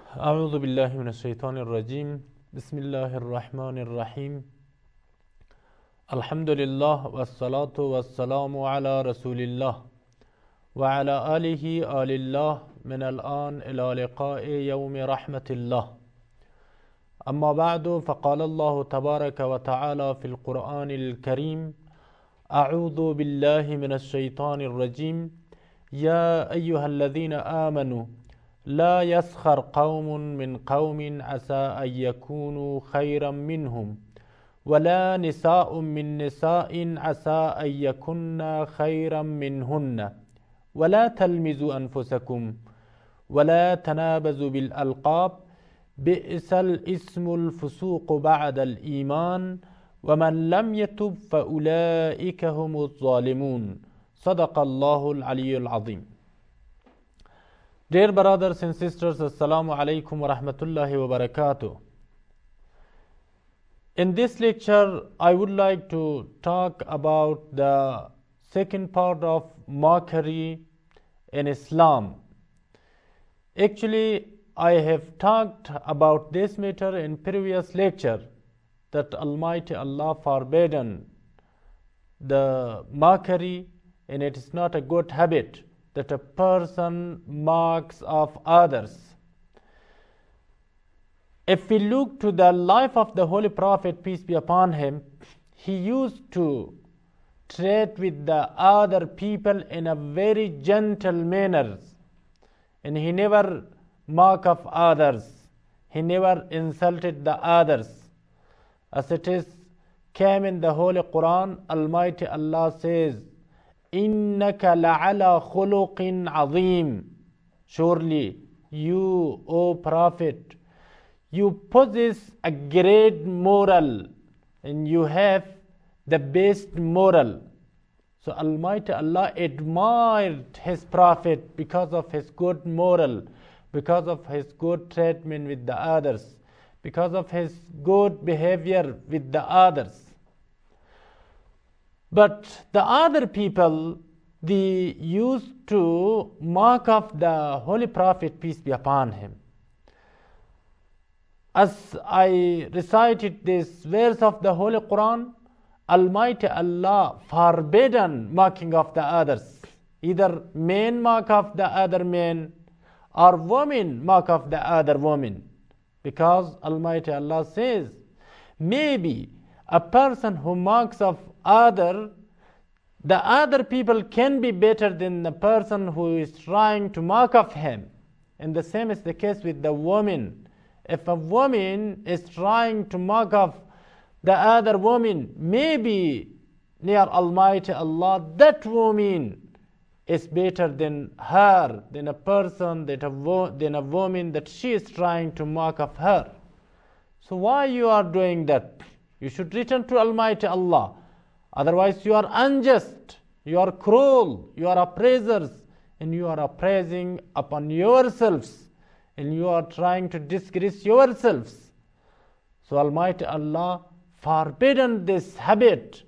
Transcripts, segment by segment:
أعوذ بالله من الشيطان الرجيم. بسم الله الرحمن الرحيم. الحمد لله والصلاة والسلام على رسول الله وعلى آله آل الله من الآن إلى لقاء يوم رحمة الله. أما بعد، فقال الله تبارك وتعالى في القرآن الكريم: أعوذ بالله من الشيطان الرجيم. يا أيها الذين آمنوا لا يسخر قوم من قوم عسى أن يكونوا خيرا منهم ولا نساء من نساء عسى أن يكن خيرا منهن ولا تلمزوا أنفسكم ولا تنابزوا بالألقاب بئس الاسم الفسوق بعد الإيمان ومن لم يتب فأولئك هم الظالمون. صدق الله العلي العظيم. Dear brothers and sisters, Assalamu alaikum wa rahmatullahi wa barakatuh. In this lecture, I would like to talk about the second part of mockery in Islam. Actually, I have talked about this matter in previous lecture, that Almighty Allah forbidden the mockery, and it is not a good habit that a person mocks of others. If we look to the life of the Holy Prophet, peace be upon him, he used to treat with the other people in a very gentle manner, and he never mocked of others, he never insulted the others. As it is came in the Holy Quran, Almighty Allah says, إِنَّكَ لَعَلَى خُلُقٍ عَظِيمٍ. Surely you, O Prophet, you possess a great moral and you have the best moral. So Almighty Allah admired his Prophet because of his good moral, because of his good treatment with the others, because of his good behavior with the others. But the other people, they used to mock of the Holy Prophet, peace be upon him. As I recited this verse of the Holy Quran, Almighty Allah forbidden mocking of the others. Either men mock of the other men or women mock of the other women. Because Almighty Allah says, maybe a person who mocks of the other people can be better than the person who is trying to mock of him. And the same is the case with the woman. If a woman is trying to mock of the other woman, maybe near Almighty Allah, that woman is better than her, than a person, than a woman that she is trying to mock of her. So why you are doing that? You should return to Almighty Allah. Otherwise you are unjust, you are cruel, you are appraisers, and you are appraising upon yourselves, and you are trying to disgrace yourselves. So Almighty Allah forbidden this habit.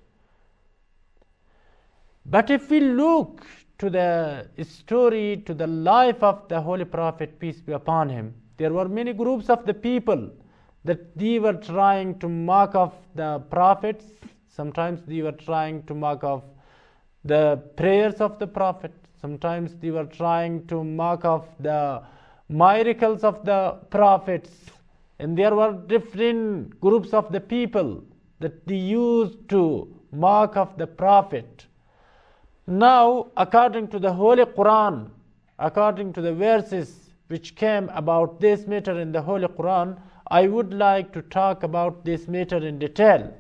But if we look to the story, to the life of the Holy Prophet, peace be upon him, there were many groups of the people that they were trying to mock of the prophets. Sometimes they were trying to mock of the prayers of the Prophet. Sometimes they were trying to mock of the miracles of the prophets. And there were different groups of the people that they used to mock of the Prophet. Now, according to the Holy Quran, according to the verses which came about this matter in the Holy Quran, I would like to talk about this matter in detail.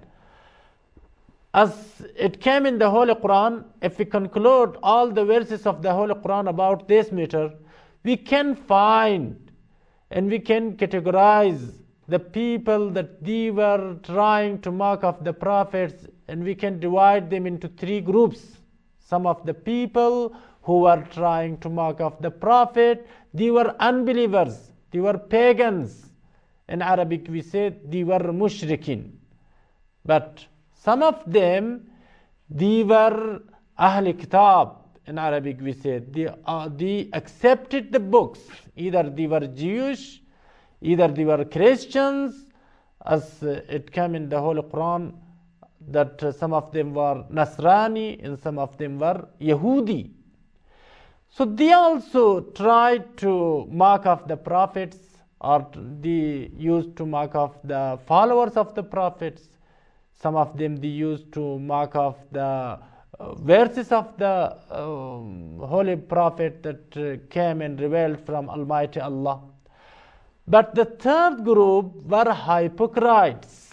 As it came in the Holy Quran, if we conclude all the verses of the Holy Quran about this matter, we can find and we can categorize the people that they were trying to mock of the prophets, and we can divide them into three groups. Some of the people who were trying to mock of the prophet, they were unbelievers, they were pagans. In Arabic we say they were mushrikin. But some of them, they were Ahl Kitab. In Arabic we say they accepted the books. Either they were Jewish Either they were Christians, as it came in the Holy Quran, that some of them were Nasrani and some of them were Yahudi. So they also tried to mark off the prophets, or they used to mark off the followers of the prophets. Some of them they used to mark off the verses of the holy prophet that came and revealed from Almighty Allah. But the third group were hypocrites.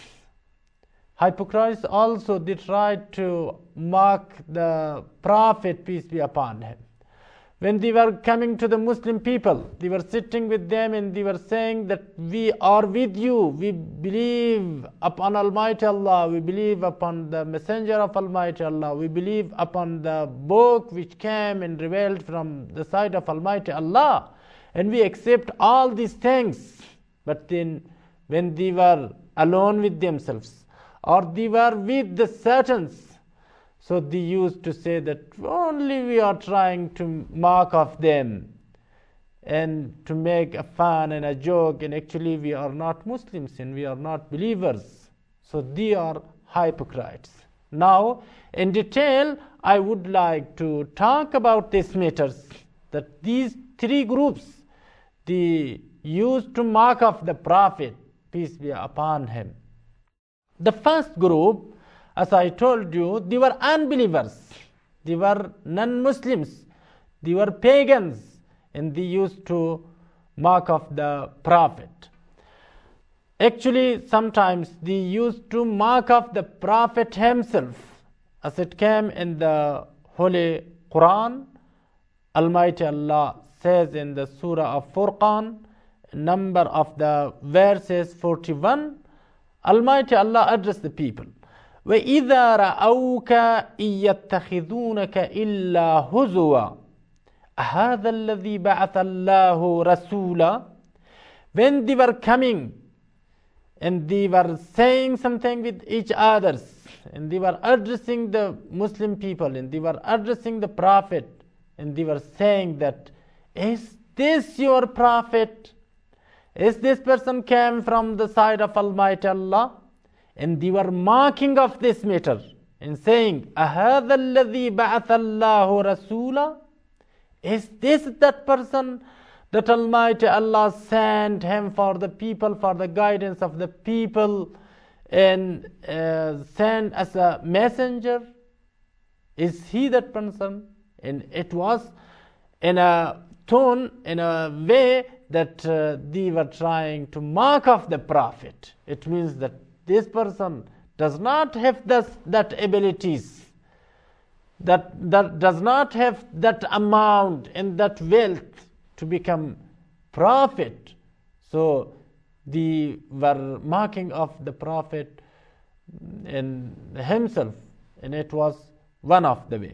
Hypocrites also, they tried to mark the prophet, peace be upon him. When they were coming to the Muslim people, they were sitting with them and they were saying that we are with you, we believe upon Almighty Allah, we believe upon the messenger of Almighty Allah, we believe upon the book which came and revealed from the side of Almighty Allah, and we accept all these things. But then when they were alone with themselves, or they were with the Satans, so they used to say that only we are trying to mark off them and to make a fun and a joke, and actually we are not Muslims and we are not believers. So they are hypocrites. Now, in detail, I would like to talk about these matters, that these three groups, they used to mark off the Prophet, peace be upon him. The first group, as I told you, they were unbelievers, they were non-Muslims, they were pagans, and they used to mark off the Prophet. Actually, sometimes they used to mark off the Prophet himself, as it came in the Holy Quran. Almighty Allah says in the Surah of Furqan, number of the verses 41, Almighty Allah addressed the people. وَإِذَا رَأَوْكَ إِن يَتَّخِذُونَكَ إِلَّا هُزُوًا أَهَذَا الَّذِي بَعَثَ اللَّهُ رَسُولًا. When they were coming and they were saying something with each other, and they were addressing the Muslim people, and they were addressing the Prophet, and they were saying that, is this your Prophet? Is this person came from the side of Almighty Allah? And they were marking of this matter and saying, أَهَذَا الَّذِي بَعَثَ اللَّهُ رَسُولًا. Is this that person that Almighty Allah sent him for the people, for the guidance of the people, and sent as a messenger? Is he that person? And it was in a tone, in a way that they were trying to mark off the Prophet. It means that this person does not have that abilities, that does not have that amount and that wealth to become prophet. So they were marking off the Prophet in himself, and it was one of the way.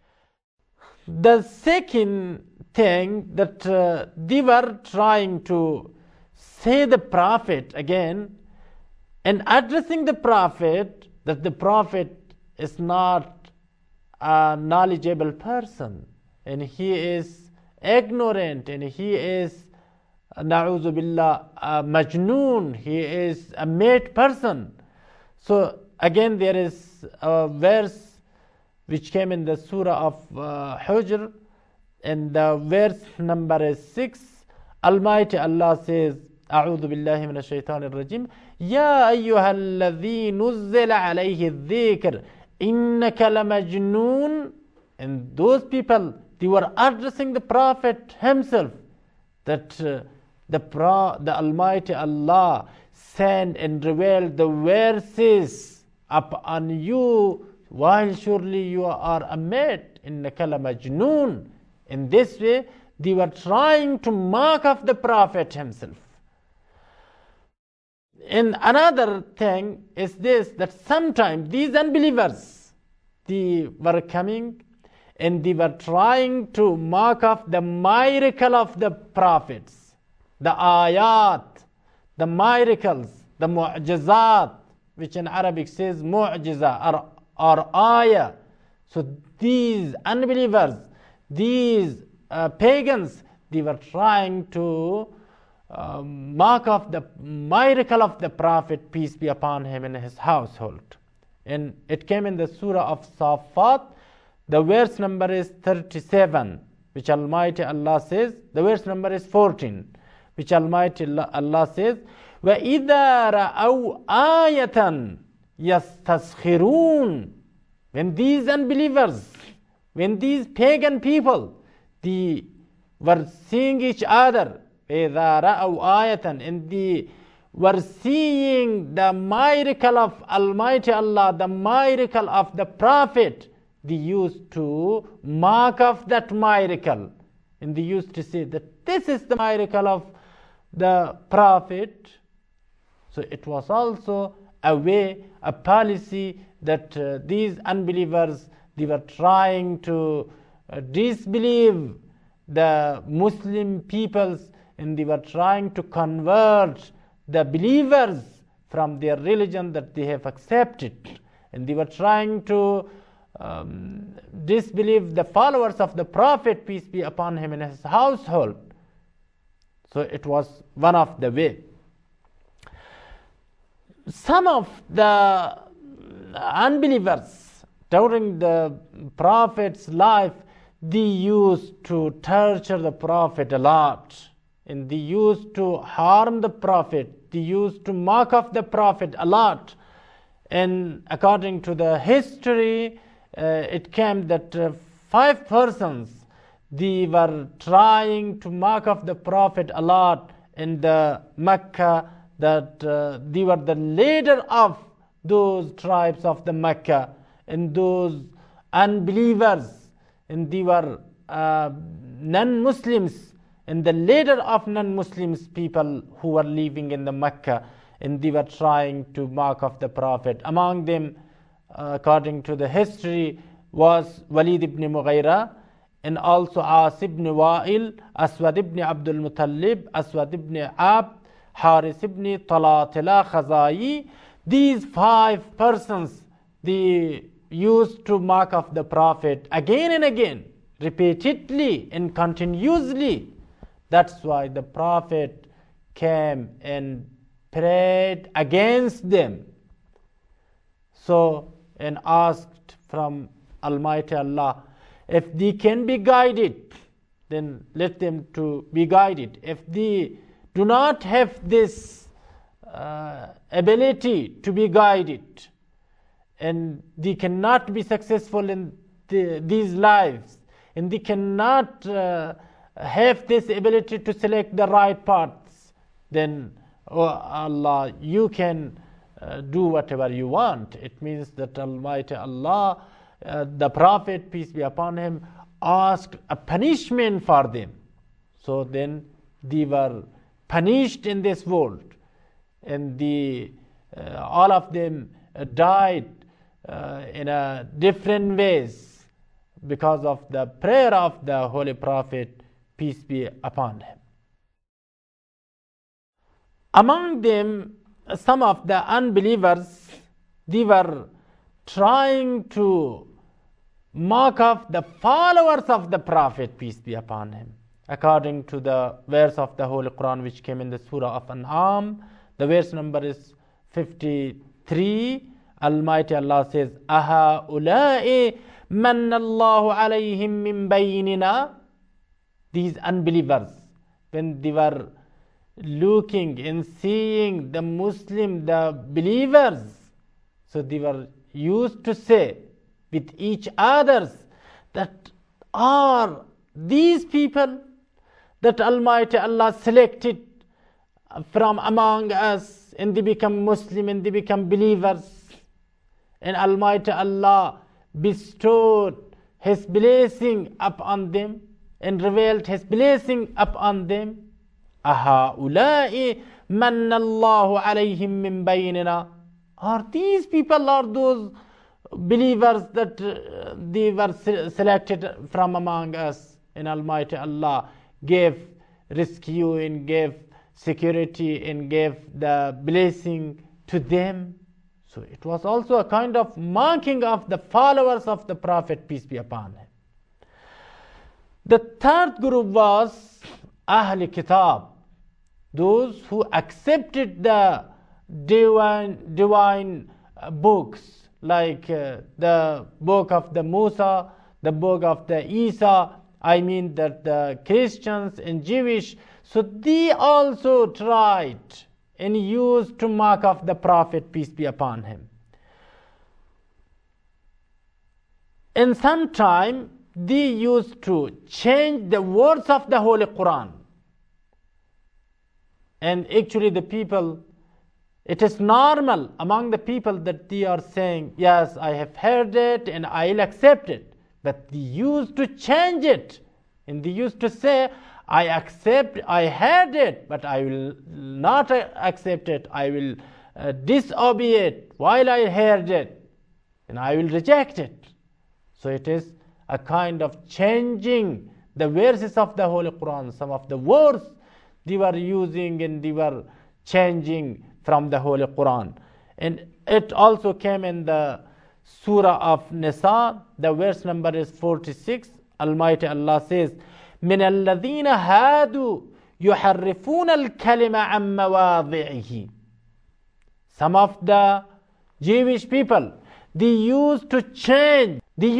The second thing that they were trying to say the Prophet again, and addressing the Prophet, that the Prophet is not a knowledgeable person, and he is ignorant, and he is, na'udhu billah, a majnoon, he is a mad person. So again there is a verse which came in the Surah of Hujr, and the verse number is 6. Almighty Allah says, أعوذ بالله من الشيطان الرجيم يا أيها الذي نزل عليه الذكر إنك لمجنون. And those people, they were addressing the Prophet himself, that the Almighty Allah sent and revealed the verses upon you, while surely you are a mad. إنك لمجنون. In this way, they were trying to mark off the Prophet himself. And another thing is this, that sometimes these unbelievers, they were coming and they were trying to mark off the miracle of the prophets, the ayat, the miracles, the mu'jizat, which in Arabic says mu'jiza or ayah. So these unbelievers, these pagans, they were trying to mark of the miracle of the Prophet, peace be upon him, in his household. And it came in the surah of Safat. The verse number is 37, which Almighty Allah says. The verse number is 14, which Almighty Allah says, وَإِذَا رَأَوْا آيَةً يَسْتَسْخِرُونَ. When these unbelievers, when these pagan people, they were seeing each other, وَإِذَا رَأَوْا آيَةً, and they were seeing the miracle of Almighty Allah, the miracle of the Prophet, they used to mark of that miracle. And they used to say that this is the miracle of the Prophet. So it was also a way, a policy that these unbelievers, they were trying to disbelieve the Muslim peoples, and they were trying to convert the believers from their religion that they have accepted. And they were trying to disbelieve the followers of the Prophet, peace be upon him, in his household. So it was one of the way. Some of the unbelievers during the Prophet's life, they used to torture the Prophet a lot, and they used to harm the Prophet, they used to mock of the Prophet a lot. And according to the history, it came that 5 persons, they were trying to mock of the Prophet a lot in the Mecca, that they were the leader of those tribes of the Mecca, and those unbelievers, and they were non-Muslims, and the leader of non-Muslims people who were living in the Mecca, and they were trying to mock of the Prophet. Among them, according to the history, was Walid ibn Mughira, and also As ibn Wa'il, Aswad ibn Abdul Muttalib, Aswad ibn Abd, Haris ibn Talatila Khazai. These 5 persons, they used to mock of the Prophet again and again, repeatedly and continuously. That's why the Prophet came and prayed against them. So, and asked from Almighty Allah, if they can be guided, then let them to be guided. If they do not have this ability to be guided, and they cannot be successful in these lives, and they cannot have this ability to select the right paths, then, oh Allah, you can do whatever you want. It means that Almighty Allah, the Prophet, peace be upon him, asked a punishment for them. So then they were punished in this world, and all of them died in a different ways because of the prayer of the Holy Prophet, peace be upon him. Among them, some of the unbelievers, they were trying to mock of the followers of the Prophet, peace be upon him. According to the verse of the Holy Quran which came in the Surah of An'am, the verse number is 53. Almighty Allah says, Aha ulai manna Allahu alayhim min baynina. These unbelievers, when they were looking and seeing the Muslim, the believers, so they were used to say with each others that are these people that Almighty Allah selected from among us, and they become Muslim and they become believers, and Almighty Allah bestowed His blessing upon them and revealed His blessing upon them. Ahaulai manna Allahu alayhim min baynina. Are these people, are those believers that they were selected from among us, and Almighty Allah gave rescue and gave security and gave the blessing to them? So it was also a kind of marking of the followers of the Prophet, peace be upon him. The third group was Ahl Kitab. those who accepted the divine books, like the book of the Musa, the book of the Isa, I mean that the Christians and Jewish, so they also tried and used to mock of the Prophet, peace be upon him. And sometime they used to change the words of the Holy Quran. And actually the people, it is normal among the people that they are saying, yes, I have heard it and I'll accept it. But they used to change it. And they used to say, I accept, I heard it, but I will not accept it. I will disobey it while I heard it. And I will reject it. So it is a kind of changing the verses of the Holy Quran. Some of the words they were using and they were changing from the Holy Quran. And it also came in the Surah of Nisa, the verse number is 46. Almighty Allah says, مِنَ الَّذِينَ هَادُوا يُحَرِّفُونَ الْكَلِمَ عَنْ مَوَاضِعِهِ. Some of the Jewish people, they used to change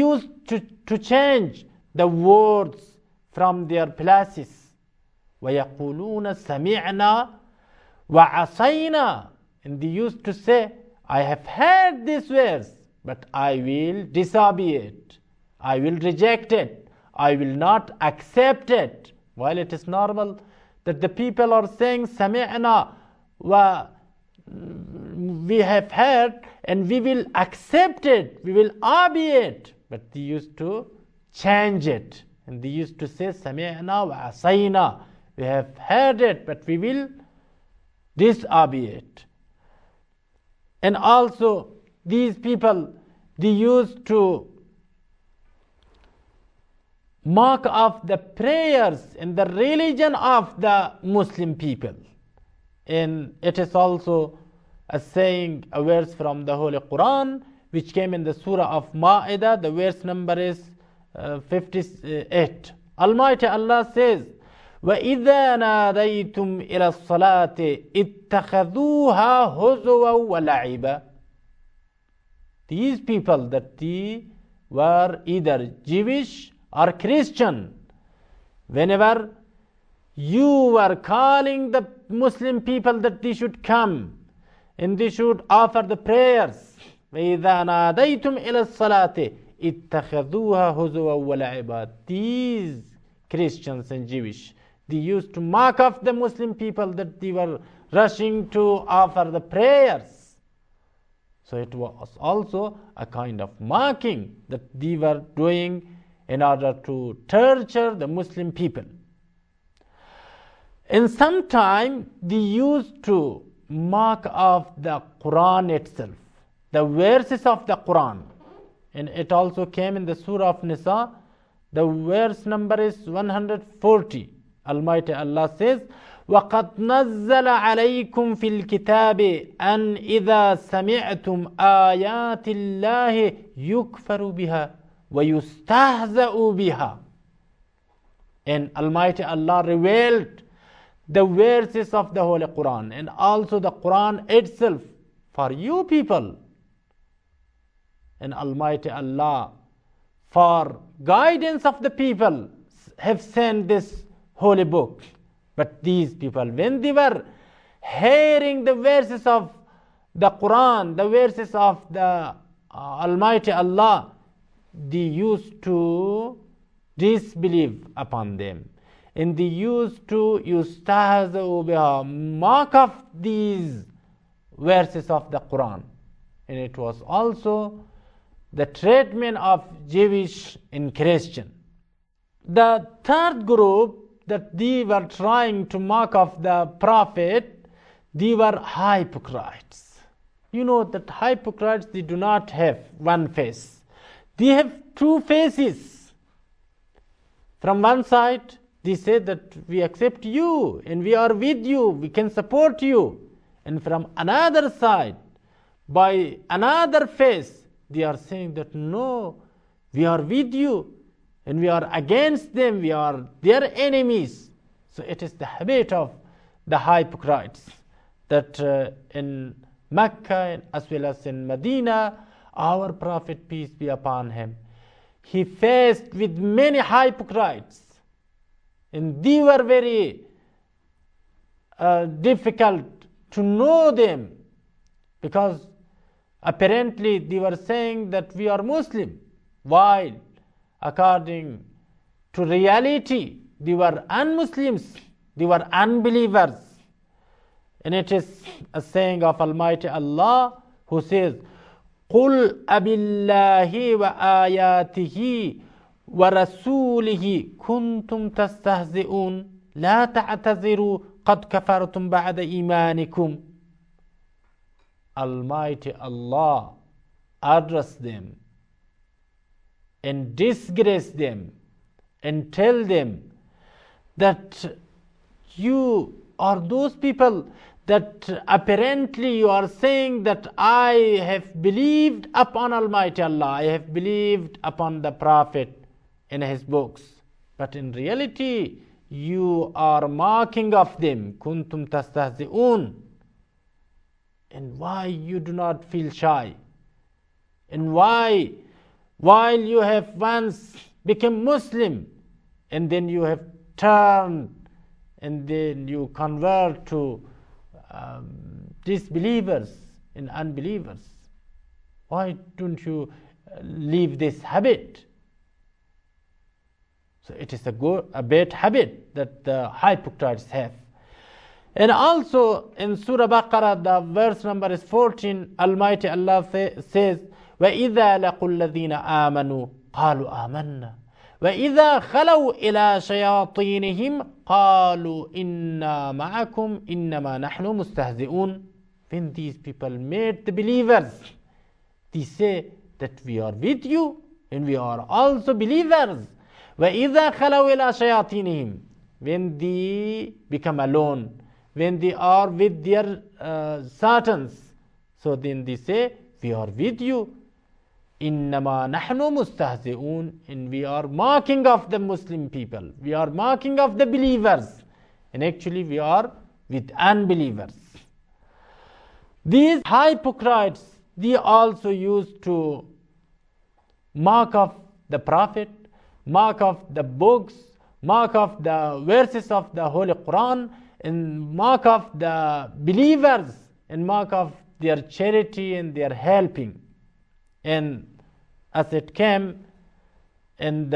the words from their places. وَيَقُولُونَ سَمِعْنَا وَعَصَيْنَا. And they used to say, I have heard this verse, but I will disobey it. I will reject it. I will not accept it. While it is normal that the people are saying, سَمِعْنَا wa we have heard and we will accept it, we will obey it. But they used to change it. And they used to say, سَمِعْنَا وَعَصَيْنَا. We have heard it, but we will disobey it. And also, these people, they used to mock of the prayers and the religion of the Muslim people. And it is also a saying, a verse from the Holy Quran, which came in the Surah of Ma'idah, the verse number is 58. Almighty Allah says, وَإِذَا نَادَيْتُمْ إِلَى الصَّلَاةِ اتَّخَذُوهَا هُزُوًا وَلَعِبًا. These people that they were either Jewish or Christian, whenever you were calling the Muslim people that they should come and they should offer the prayers, وَإِذَا نَادَيْتُمْ إِلَى الصَّلَاةِ اتَّخَذُوهَا هُزُوًا وَلَعِبًا. These Christians and Jewish, they used to mock of the Muslim people that they were rushing to offer the prayers. So it was also a kind of mocking that they were doing in order to torture the Muslim people. And sometime they used to mock of the Quran itself, the verses of the Quran. And it also came in the Surah of Nisa, the verse number is 140. Almighty Allah says, وَقَدْ نَزَّلَ عَلَيْكُمْ فِي الْكِتَابِ أَنْ إِذَا سَمِعْتُمْ آيَاتِ اللَّهِ يُكْفَرُ بِهَا وَيُسْتَهْزَأُ بِهَا. And Almighty Allah revealed the verses of the Holy Quran and also the Quran itself for you people. And Almighty Allah, for guidance of the people, have sent this holy book. But these people, when they were hearing the verses of the Quran, the verses of the Almighty Allah, they used to disbelieve upon them. And they used to yustahza'u biha, mock of these verses of the Quran. And it was also the treatment of Jewish and Christian. The third group that they were trying to mock of the Prophet, they were hypocrites. You know that hypocrites, they do not have one face. They have two faces. From one side, they say that we accept you and we are with you, we can support you. And from another side, by another face, they are saying that no, we are with you and we are against them, we are their enemies. So it is the habit of the hypocrites that in Mecca as well as in Medina, our Prophet, peace be upon him, he faced with many hypocrites, and they were very difficult to know them, because apparently they were saying that we are Muslim, while according to reality they were un-Muslims, they were unbelievers. And it is a saying of Almighty Allah who says, قُلْ أَبِاللَّهِ وَآيَاتِهِ وَرَسُولِهِ كُنْتُمْ تَسْتَهْزِئُونَ لَا تَعْتَذِرُوا قَدْ كَفَرْتُمْ بَعْدَ إِيمَانِكُمْ. Almighty Allah address them and disgrace them and tell them that you are those people that apparently you are saying that I have believed upon Almighty Allah, I have believed upon the Prophet in his books, but in reality you are mocking of them. Kuntum tastahzi'un. And why you do not feel shy? And why, while you have once become Muslim and then you have turned and then you convert to disbelievers and unbelievers, why don't you leave this habit? So it is a bad habit that the hypocrites have. And also in Surah Baqarah, the verse number is 14, Almighty Allah says, وَإِذَا لَقُوا الَّذِينَ آمَنُوا قَالُوا آمَنَّا وَإِذَا خَلَوْا إِلَى شَيَاطِينِهِمْ قَالُوا إِنَّا مَعَكُمْ إِنَّمَا نَحْنُ مُسْتَهْزِئُونَ. When these people met the believers, they say that we are with you and we are also believers. وَإِذَا خَلَوْا إِلَى شَيَاطِينِهِمْ. When they become alone, when they are with their satans, so then they say, we are with you. إِنَّمَا نَحْنُ مُسْتَهْزِئُونَ. And we are mocking of the Muslim people. We are mocking of the believers. And actually we are with unbelievers. These hypocrites, they also used to mock of the Prophet, mock of the books, mock of the verses of the Holy Quran, and mock of the believers, and mock of their charity and their helping. And as it came in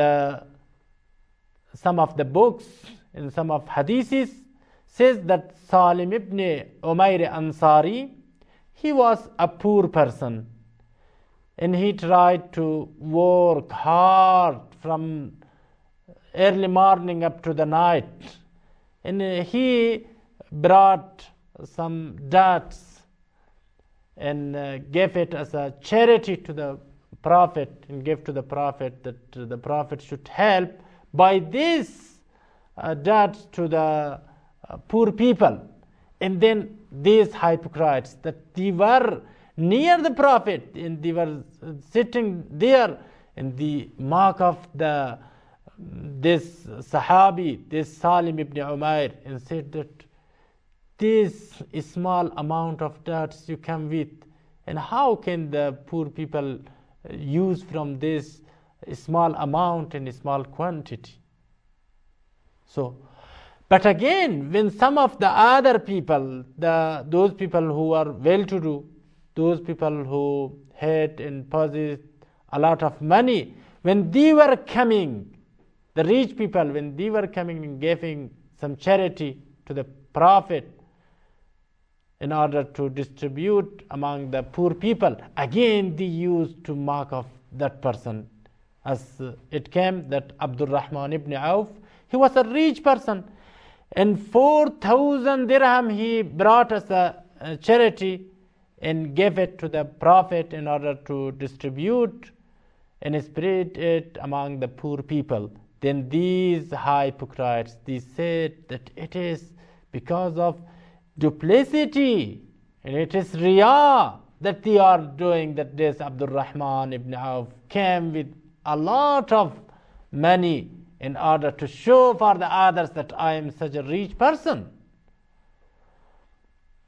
some of the books, in some of hadiths, says that Salim ibn Umayr Ansari, he was a poor person, and he tried to work hard from early morning up to the night, and he brought some dates and gave it as a charity to the Prophet, and gave to the Prophet that the Prophet should help by this dates to the poor people. And then these hypocrites, that they were near the Prophet and they were sitting there, and the mock of this Sahabi, this Salim ibn Umayr, and said that this small amount of dates you come with, and how can the poor people use from this small amount and small quantity? So, but again, when some of the other people, those people who are well-to-do, those people who had and possessed a lot of money, when they were coming, the rich people, when they were coming and giving some charity to the Prophet in order to distribute among the poor people, again they used to mock of that person. As it came that Abdul Rahman ibn Auf, he was a rich person, and 4,000 dirham he brought as a charity and gave it to the Prophet in order to distribute and spread it among the poor people. Then these hypocrites, they said that it is because of duplicity and it is riyah that they are doing that. This Abdul Rahman ibn Auf came with a lot of money in order to show for the others that I am such a rich person.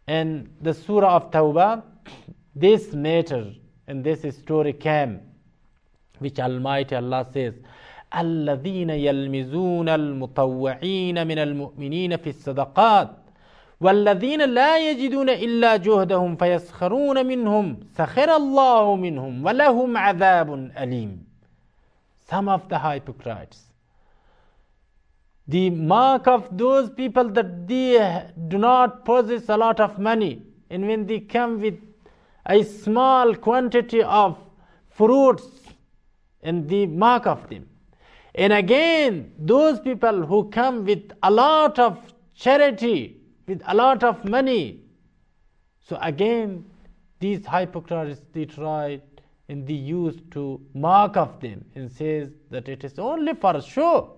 In the Surah of Tawbah, this matter and this story came, which Almighty Allah says, الَّذِينَ يَلْمِزُونَ الْمُطَوِّعِينَ مِنَ الْمُؤْمِنِينَ فِي الصَّدَقَاتِ وَالَّذِينَ لَا يَجِدُونَ إِلَّا جُهْدَهُمْ فَيَسْخَرُونَ مِنْهُمْ سَخِرَ اللَّهُ مِنْهُمْ وَلَهُمْ عَذَابٌ أَلِيمٌ. Some of the hypocrites, the mark of those people that they do not possess a lot of money, and when they come with a small quantity of fruits, and the mark of them. And again, those people who come with a lot of charity, with a lot of money. So again, these hypocrites, they try and they used to mark of them and says that it is only for show.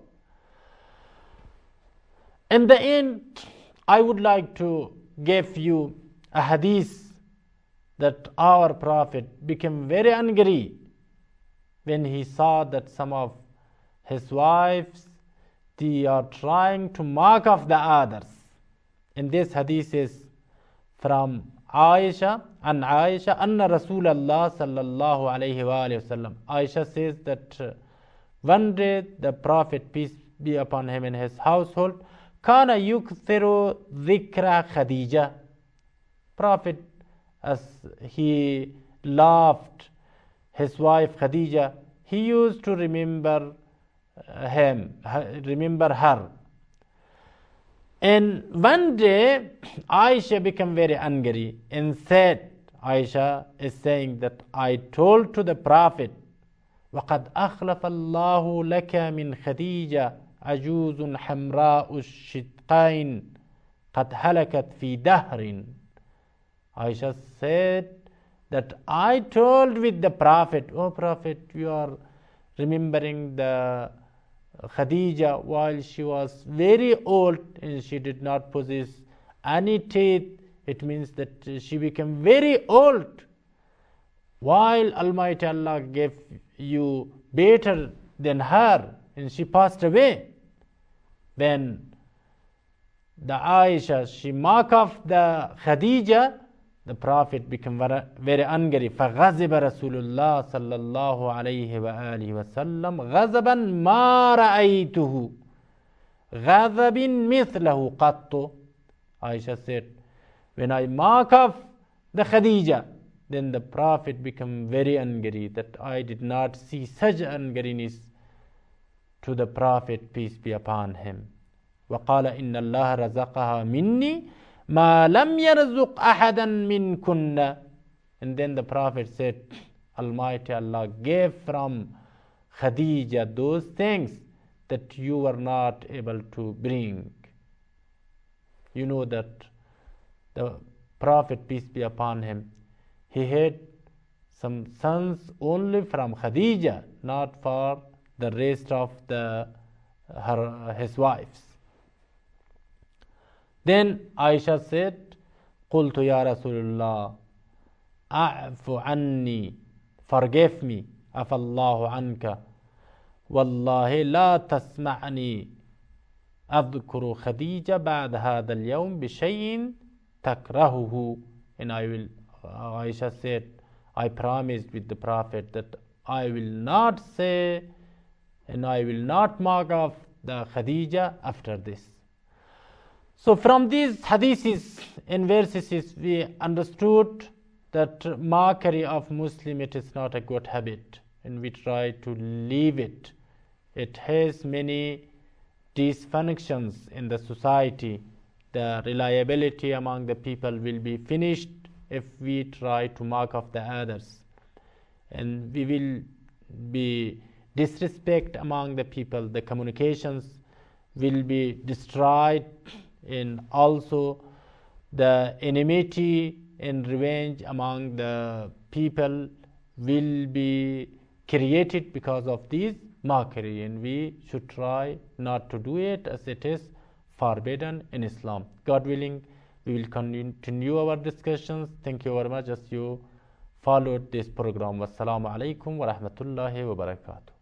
In the end, I would like to give you a hadith that our Prophet became very angry when he saw that some of his wives, they are trying to mark off the others. And this hadith is from Aisha, and Aisha, anna Rasulullah sallallahu alayhi wa sallam. Aisha says that one day the Prophet, peace be upon him, in his household, kana yukthiru dhikra Khadija. Prophet, as he loved his wife Khadija, he used to remember her. And one day, Aisha became very angry and said, Aisha is saying that I told to the Prophet, وَقَدْ أَخْلَفَ اللَّهُ لَكَ مِنْ خَدِيجَةَ عَجُوزٌ حَمْرَاءُ الشِّدْقَيْنِ قَدْ هَلَكَتْ فِي دَهْرٍ. Aisha said that I told with the Prophet, oh Prophet, you are remembering the Khadija while she was very old and she did not possess any teeth. It means that she became very old while Almighty Allah gave you better than her, and she passed away. When the Aisha, she mocked of the Khadija, the Prophet became very angry. فَغَضِبَ رَسُولُ اللَّهِ صَلَّى اللَّهُ عَلَيْهِ وَآلِهِ وَسَلَّمَ غَضَبًا مَا رَأَيْتُهُ غَضَبٍ مِثْلَهُ قَطُّ. Aisha said, when I mock of the Khadija, then the Prophet became very angry, that I did not see such angeriness to the Prophet, peace be upon him. وَقَالَ إِنَّ اللَّهَ رَزَقَهَا مِنِّي مَا لَمْ يَرْزُقْ أَحَدًا مِنْكُنَّ. And then the Prophet said, Almighty Allah gave from Khadija those things that you were not able to bring. You know that the Prophet, peace be upon him, he had some sons only from Khadija, not for the rest of his wives. Then Aisha said, قُلْتُ يَا رَسُولُ اللَّهِ أَعْفُ عَنِّي, forgive me, عَفَى اللَّهُ عَنْكَ وَاللَّهِ لَا تَسْمَعْنِي أَذْكُرُ خَدِيجَ بَعْدَ هَذَا الْيَوْمِ بِشَيْءٍ تَكْرَهُهُ. And Aisha said, I promised with the Prophet that I will not say and I will not mock of the Khadija after this. So from these hadiths and verses, we understood that mockery of Muslim, it is not a good habit, and we try to leave it. It has many dysfunctions in the society. The reliability among the people will be finished if we try to mock of the others, and we will be disrespect among the people. The communications will be destroyed, and also the enmity and revenge among the people will be created because of these mockery, and we should try not to do it, as it is forbidden in Islam. God willing, we will continue our discussions. Thank you very much as you followed this program. Wassalamu alaikum wa rahmatullahi wa barakatuh.